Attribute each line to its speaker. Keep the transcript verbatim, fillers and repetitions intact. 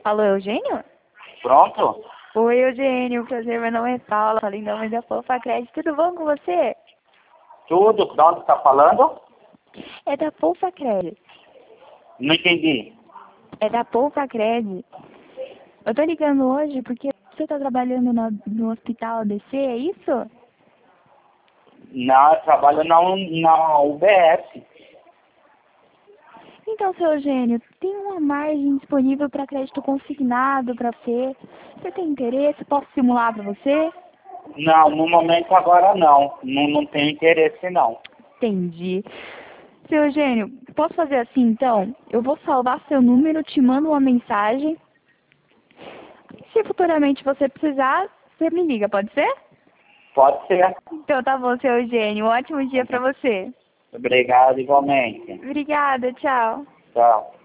Speaker 1: Alô, Eugênio?
Speaker 2: Pronto?
Speaker 1: Oi, Eugênio. Prazer, meu nome é Paula. Falei em nome da Poupa Crédito. Tudo bom com você?
Speaker 2: Tudo? De onde está falando?
Speaker 1: É da Poupa Crédito.
Speaker 2: Não entendi.
Speaker 1: É da Poupa Crédito. Eu tô ligando hoje porque você tá trabalhando no, no hospital A B C, é isso?
Speaker 2: Não, eu trabalho na, U- na U B S.
Speaker 1: Então, seu Eugênio, tem uma margem disponível para crédito consignado para você. Você tem interesse? Posso simular para você?
Speaker 2: Não, no momento agora não. Não, não tenho interesse não.
Speaker 1: Entendi. Seu Eugênio, posso fazer assim então? Eu vou salvar seu número, te mando uma mensagem. Se futuramente você precisar, você me liga, pode ser?
Speaker 2: Pode ser.
Speaker 1: Então tá bom, seu Eugênio. Um ótimo dia pra você.
Speaker 2: Obrigado igualmente.
Speaker 1: Obrigada, tchau.
Speaker 2: Tchau.